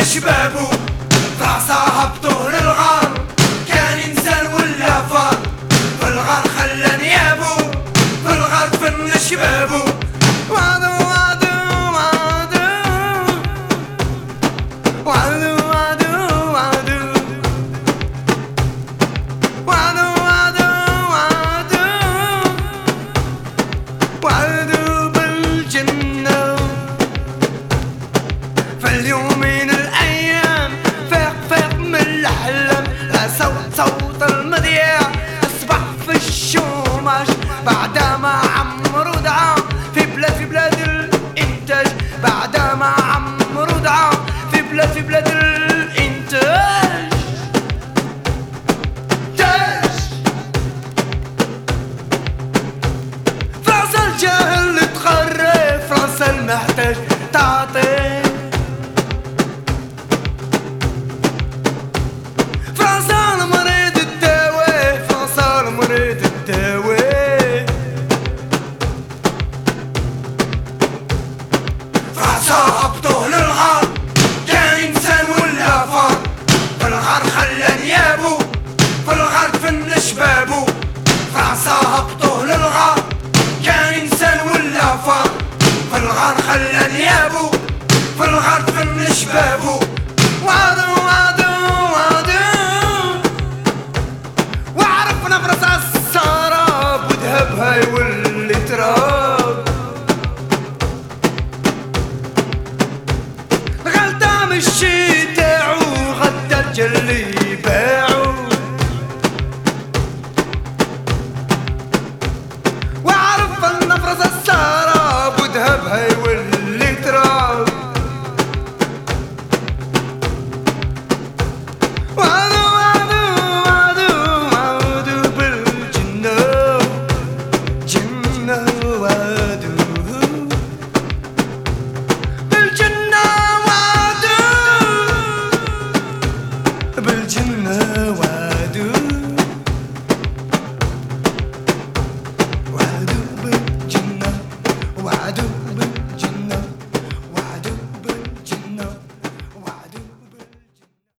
شبابو فرنسا هبطوه للغار، كان انسان ولا فار، في الغار خلى نيابو، في الغار فن شبابو. وعدو وعدو وعدو وعدو وعدو وعدو وعدو وعدو وعدو بالجنة. فاليوم من الأيام فاق من الأحلام، لا صوت المذياع أصبح في الشوماش، بعدما عمرو دعا في بلاد الإنتاج، بعدما عمرو دعا في بلاد الإنتاج. فرنسا الجاهل تخرب، فرنسا المحتاج تعطي، فرنسا المريض الدواء، فرنسا المريض الدواء. فرنسا هبطوه للغار، كان انسان ولا فار، في الغار خلى نيابو، في الغار فن شبابو. فرنسا هبطوه للغار، كان انسان ولا فار، في الغار خلى نيابو، في الغار فن شبابو. وعدو وعدو وعدو وعرف نبرس السراب، وذهبها يولي تراب. غلطة مشي تاعو غدا تجلي